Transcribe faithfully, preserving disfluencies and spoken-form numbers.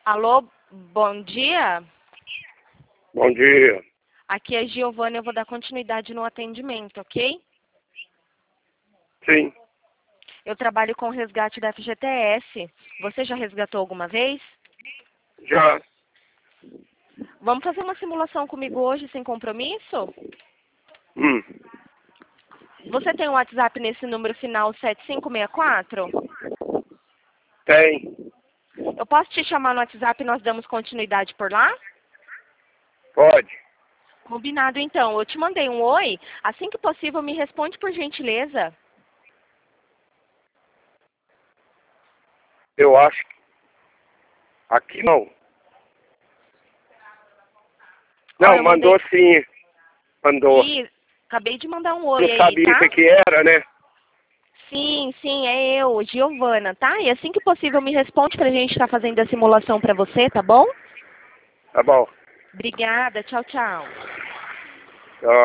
Alô, bom dia. Bom dia. Aqui é Giovana, eu vou dar continuidade no atendimento, ok? Sim, Eu trabalho com resgate da F G T S. Você já resgatou alguma vez? já. Vamos fazer uma simulação comigo hoje sem compromisso? Hum, Você tem um WhatsApp nesse número final sete cinco seis quatro? tem. Eu posso te chamar no WhatsApp e nós damos continuidade por lá? Pode. Combinado então. Eu te mandei um oi. Assim que possível, me responde por gentileza. Eu acho que aqui não. Não, Ó, eu mandei... mandou sim. Mandou. Ih, acabei de mandar um oi Não aí, sabia o tá? que que era, né? Sim, sim, é eu, Giovana, tá? E assim que possível me responde pra gente estar fazendo a simulação pra você, tá bom? Tá bom. Obrigada, tchau, tchau. Ó.